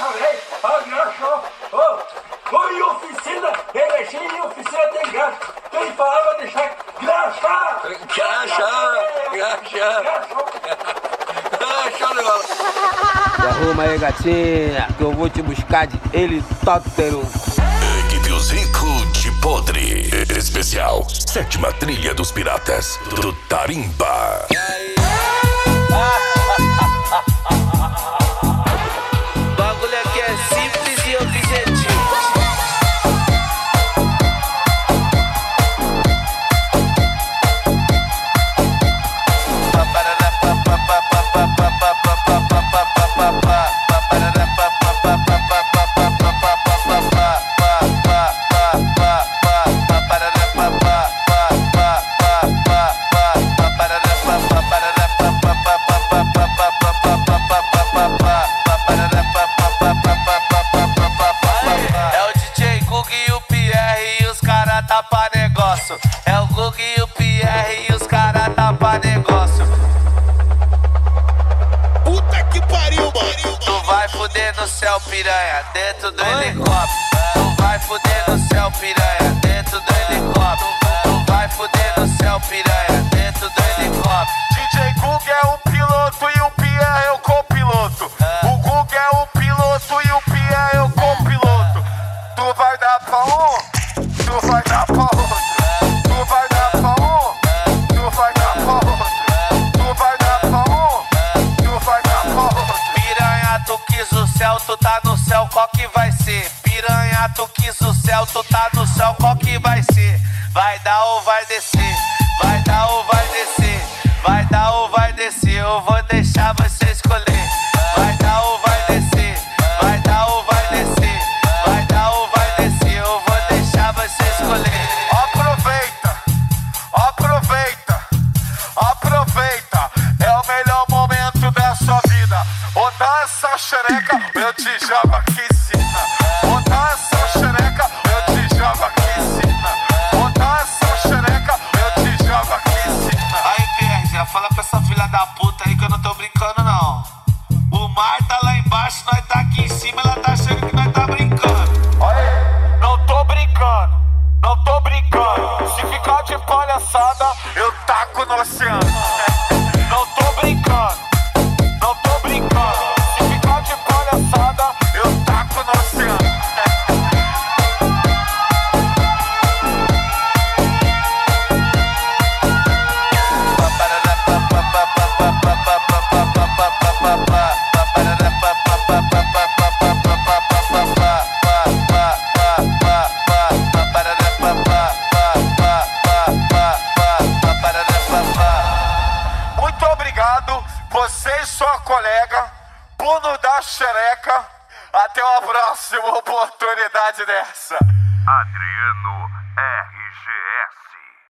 Oi, oficina, energia e oficina tem gás. Quem falava deixar graxa. Show de bola. Se arruma aí, gatinha, que eu vou te buscar de helicóptero. Equipe Os Ricos de Podre. Especial 7ª Trilha dos Piratas do Tarimba. O bagulho aqui é simples e objetivo. É o Gug e o Pierre e os caras tapa negócio. Puta que pariu, mano. Tu vai fuder no céu, piranha, dentro do helicóptero. Tu vai fuder no céu, piranha, dentro do helicóptero. Tu vai fuder no céu, piranha, dentro do helicóptero. DJ Gug é o piloto e o Pierre é o copiloto. O Gug é o piloto e o Pierre é o copiloto. Tu vai dar pra um, tu vai dar pra outro. Tu vai dar pra um, tu vai dar pra outro. Tu vai dar pra um, tu vai dar pra outro. Piranha, tu quis o céu, tu tá no céu, qual que vai ser? Piranha, tu quis o céu, tu tá no céu, qual que vai ser? Vai dar ou vai descer? Vai dar ou vai descer? Vai dar ou vai descer? Eu vou deixar você escolher. Vai dar ou vai descer? Vai dar ou vai descer? Vai dar ou vai descer? Eu vou deixar você escolher. Aproveita, aproveita, aproveita. É o melhor momento da sua vida. Ou dá essa xereca, eu te jogo aqui em cima. Ou dá essa xereca, eu te jogo aqui em cima. Ou dá essa xereca, eu te jogo aqui em cima. Aí, Pierre, já fala pra essa filha da puta aí que eu não tô brincando, não. O mar tá lá embaixo, nós tá aqui em cima, ela tá achando que nós tá brincando. Olha aí, não tô brincando, não tô brincando. Se ficar de palhaçada, eu taco no oceano. Não tô brincando, não tô brincando. Se ficar de palhaçada, eu taco no oceano. Muito obrigado, você e sua colega, por nos dar xereca. Até uma próxima oportunidade dessa. Adriano